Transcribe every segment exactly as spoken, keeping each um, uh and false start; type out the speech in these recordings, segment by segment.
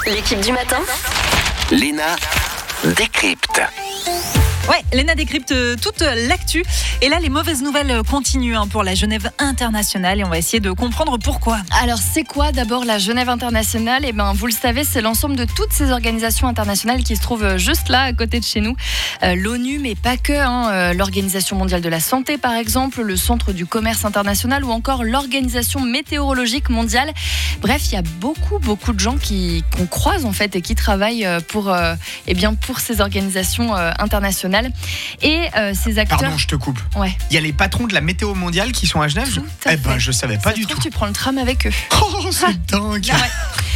L'équipe du matin. Léna décrypte. Ouais, Léna décrypte toute l'actu. Et là, les mauvaises nouvelles continuent hein, pour la Genève internationale. Et on va essayer de comprendre pourquoi. Alors, c'est quoi d'abord la Genève internationale ? Eh ben, vous le savez, c'est l'ensemble de toutes ces organisations internationales qui se trouvent juste là, à côté de chez nous. Euh, L'ONU, mais pas que. Hein, euh, L'Organisation mondiale de la santé, par exemple, le Centre du commerce international ou encore l'Organisation météorologique mondiale. Bref, il y a beaucoup, beaucoup de gens qui, qu'on croise en fait et qui travaillent pour, euh, eh bien, pour ces organisations euh, internationales. Et euh, ces acteurs... Pardon, je te coupe. Ouais. Il y a les patrons de la météo mondiale qui sont à Genève. Tout à Eh ben, fait. je savais pas Ça du se trouve, tout. Tu prends le tram avec eux. Oh, c'est dingue. Ouais.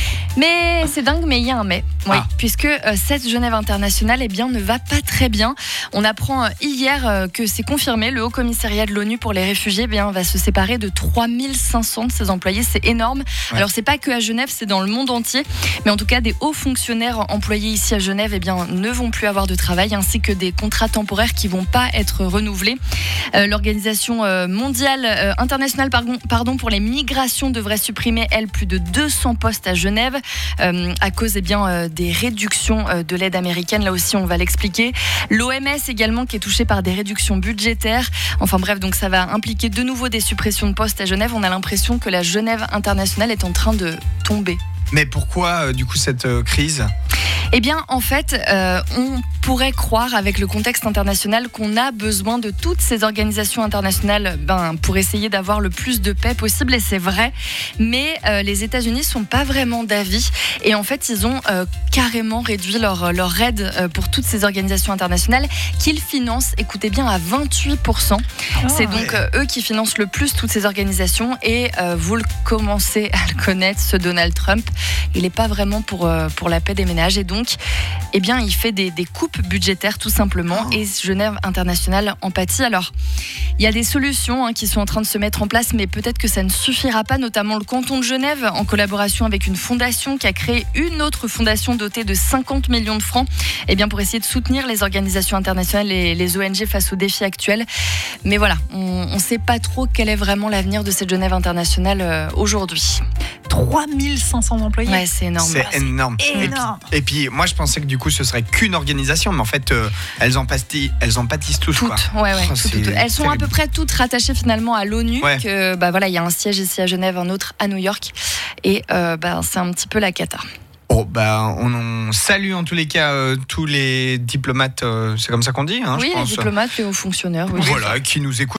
Mais c'est dingue, mais il y a un mais. Oui, Ah. puisque euh, cette Genève internationale eh bien, ne va pas très bien. On apprend euh, hier euh, que c'est confirmé. Le Haut Commissariat de l'ONU pour les réfugiés eh bien, va se séparer de trois mille cinq cents de ses employés. C'est énorme. Ouais. Alors, c'est pas que à Genève, c'est dans le monde entier. Mais en tout cas, des hauts fonctionnaires employés ici à Genève eh bien, ne vont plus avoir de travail, ainsi que des contrats temporaires qui vont pas être renouvelés. Euh, L'Organisation euh, mondiale euh, internationale pardon, pardon, pour les migrations devrait supprimer, elle, plus de deux cents postes à Genève. Euh, à cause eh bien, euh, des réductions euh, de l'aide américaine. Là aussi, on va l'expliquer. L'O M S également qui est touchée par des réductions budgétaires. Enfin bref, donc ça va impliquer de nouveau des suppressions de postes à Genève. On a l'impression que la Genève internationale est en train de tomber. Mais pourquoi, euh, du coup, cette euh, crise ? Eh bien, en fait, euh, on pourrait croire, avec le contexte international, qu'on a besoin de toutes ces organisations internationales ben, pour essayer d'avoir le plus de paix possible, et c'est vrai. Mais euh, les États-Unis ne sont pas vraiment d'avis. Et en fait, ils ont euh, carrément réduit leur, leur aide euh, pour toutes ces organisations internationales qu'ils financent, écoutez bien, à vingt-huit pour cent. Oh, c'est donc euh, eux qui financent le plus toutes ces organisations. Et euh, vous le commencez à le connaître, ce Donald Trump. Il n'est pas vraiment pour, euh, pour la paix des ménages. Et donc, eh bien, il fait des, des coupes budgétaires tout simplement. Et Genève internationale en pâtit. Alors, il y a des solutions hein, qui sont en train de se mettre en place, mais peut-être que ça ne suffira pas, notamment le canton de Genève, en collaboration avec une fondation qui a créé une autre fondation dotée de cinquante millions de francs eh bien, pour essayer de soutenir les organisations internationales et les O N G face aux défis actuels. Mais voilà, on ne sait pas trop quel est vraiment l'avenir de cette Genève internationale euh, aujourd'hui. trois mille cinq cents employés. Ouais, c'est énorme. C'est énorme. énorme. Et puis, et puis, moi, je pensais que du coup, ce serait qu'une organisation, mais en fait, euh, elles en pâtissent, elles en pâtissent tous. Toutes, quoi. ouais, ouais, Oh, toutes, c'est toutes. Elles sont à terrible. peu près toutes rattachées finalement à l'ONU. Ouais. Que, bah voilà, il y a un siège ici à Genève, un autre à New York, et euh, bah, c'est un petit peu la cata. Oh, bah, on, on salue en tous les cas euh, tous les diplomates, euh, c'est comme ça qu'on dit, hein, oui, je les pense. diplomates, les hauts fonctionnaires. Oui. Voilà, qui nous écoutent.